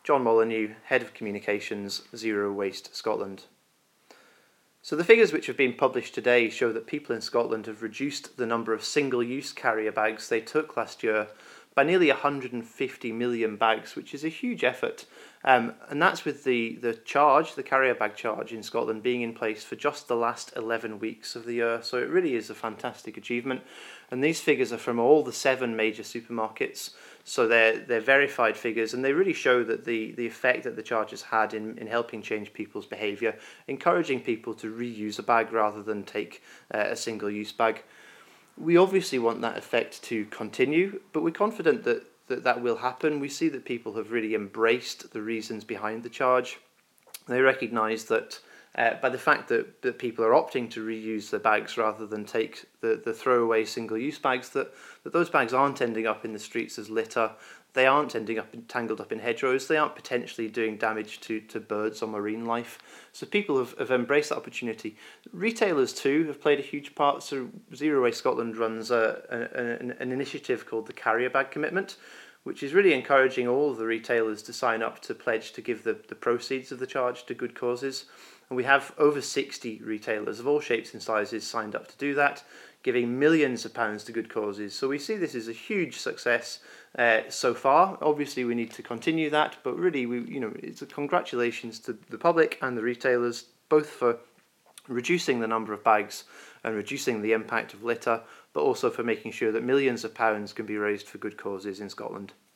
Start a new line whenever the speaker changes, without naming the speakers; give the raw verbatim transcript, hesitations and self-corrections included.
John Molyneux, Head of Communications, Zero Waste Scotland. So the figures which have been published today show that people in Scotland have reduced the number of single-use carrier bags they took last year by nearly one hundred fifty million bags, which is a huge effort. Um, and that's with the, the charge, the carrier bag charge in Scotland being in place for just the last eleven weeks of the year. So it really is a fantastic achievement. And these figures are from all the seven major supermarkets. So they're, they're verified figures, and they really show that the, the effect that the charge has had in, in helping change people's behaviour, encouraging people to reuse a bag rather than take uh, a single-use bag. We obviously want that effect to continue, but we're confident that, that that will happen. We see that people have really embraced the reasons behind the charge. They recognise that uh, by the fact that, that people are opting to reuse their bags rather than take the, the throwaway single-use bags, that, that those bags aren't ending up in the streets as litter, they aren't ending up in, tangled up in hedgerows, they aren't potentially doing damage to, to birds or marine life. So people have, have embraced that opportunity. Retailers too have played a huge part. So Zero Waste Scotland runs a, a, an, an initiative called the Carrier Bag Commitment, which is really encouraging all of the retailers to sign up to pledge to give the, the proceeds of the charge to good causes. And we have over sixty retailers of all shapes and sizes signed up to do that, giving millions of pounds to good causes. So we see this as a huge success uh, so far. Obviously, we need to continue that, but really, we, you know, it's a congratulations to the public and the retailers, both for reducing the number of bags and reducing the impact of litter, but also for making sure that millions of pounds can be raised for good causes in Scotland.